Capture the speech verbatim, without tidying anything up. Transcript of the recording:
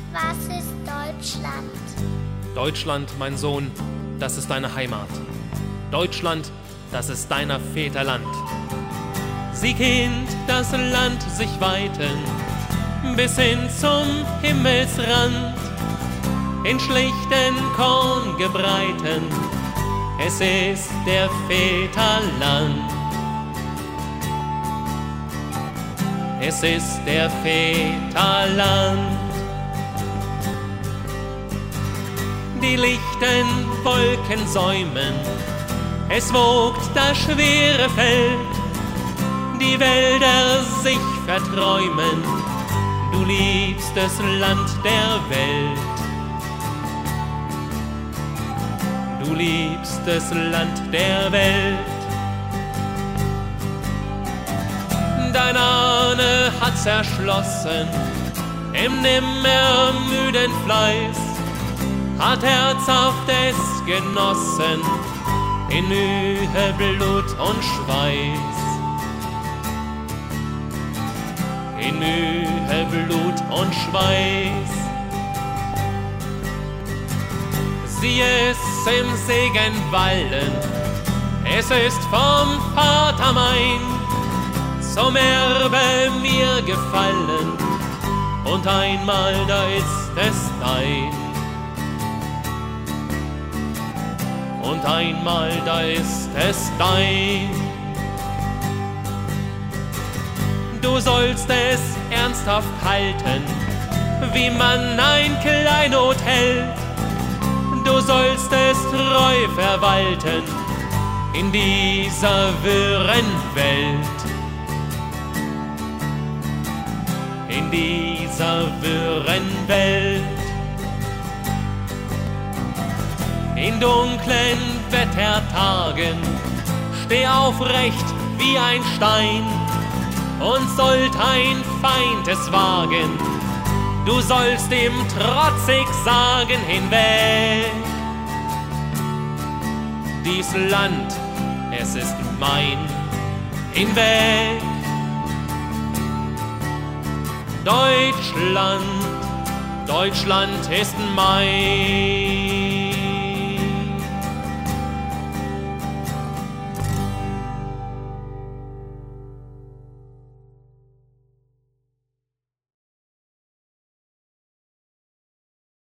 Was ist Deutschland? Deutschland, mein Sohn, das ist deine Heimat. Deutschland, das ist deiner Väter Land. Sieh, Kind, das Land sich weiten, bis hin zum Himmelsrand, in schlichten Korngebreiten, es ist der Väter Land. Es ist der Väter Land. Die lichten Wolken säumen, es wogt das schwere Feld, die Wälder sich verträumen, du liebstes Land der Welt. Du liebstes Land der Welt. Dein Ahne hat's erschlossen, im nimmermüden Fleiß, hat herzhaft es genossen, in Mühe, Blut und Schweiß. In Mühe, Blut und Schweiß. Sieh es im Segen wallen, es ist vom Vater mein, zum Erbe mir gefallen, und einmal da ist es dein. Und einmal da ist es dein. Du sollst es ernsthaft halten, wie man ein Kleinod hält. Du sollst es treu verwalten in dieser wirren Welt. In dieser wirren Welt. In dunklen Wettertagen steh aufrecht wie ein Stein, und sollt ein Feind es wagen, du sollst ihm trotzig sagen: hinweg. Dies Land, es ist mein, hinweg. Deutschland, Deutschland ist mein.